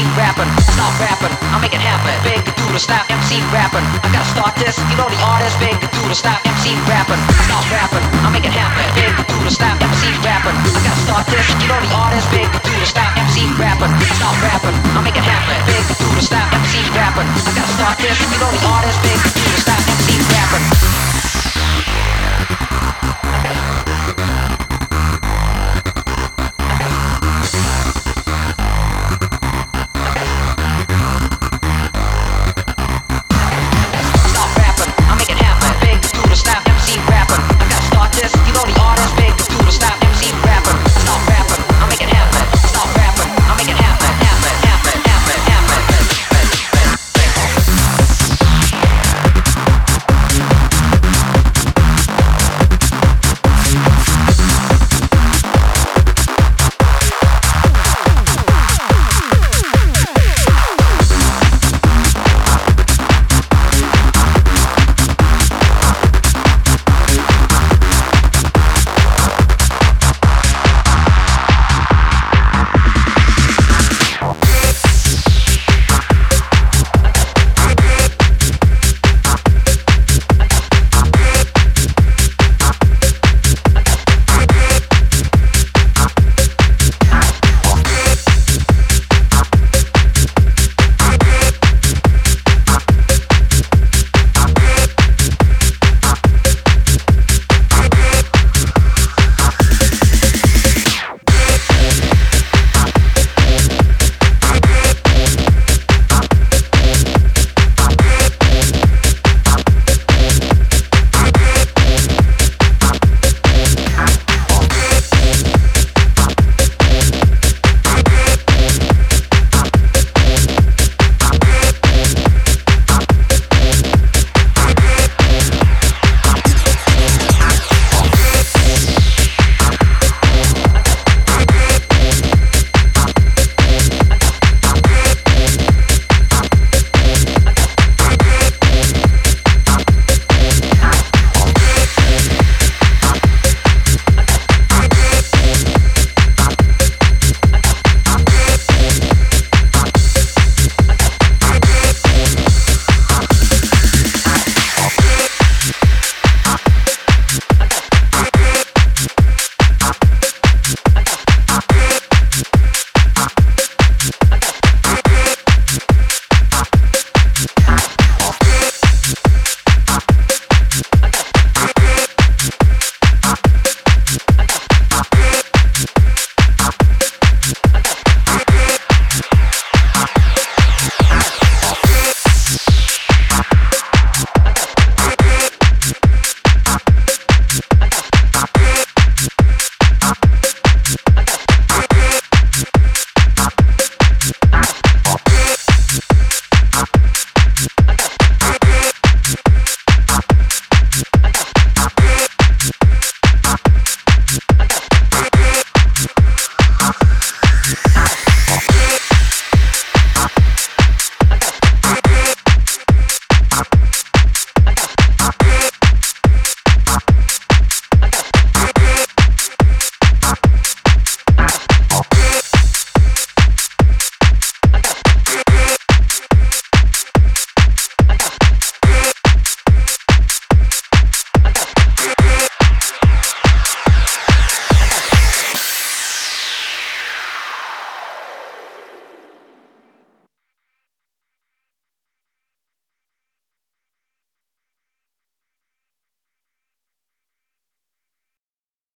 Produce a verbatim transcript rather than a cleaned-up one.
rapping. Stop rapping, I'll make it happen. Big do to stop M C rapping. I gotta start this, you know the artist. Big do to stop M C rapping. Stop rapping, I'll make it happen. Big do to stop M C rapping. I gotta start this, you know the artist. Big do to stop M C rapping. Stop rapping, I'll make it happen. Big do to stop M C rapping. I gotta start this, you know the artist. Big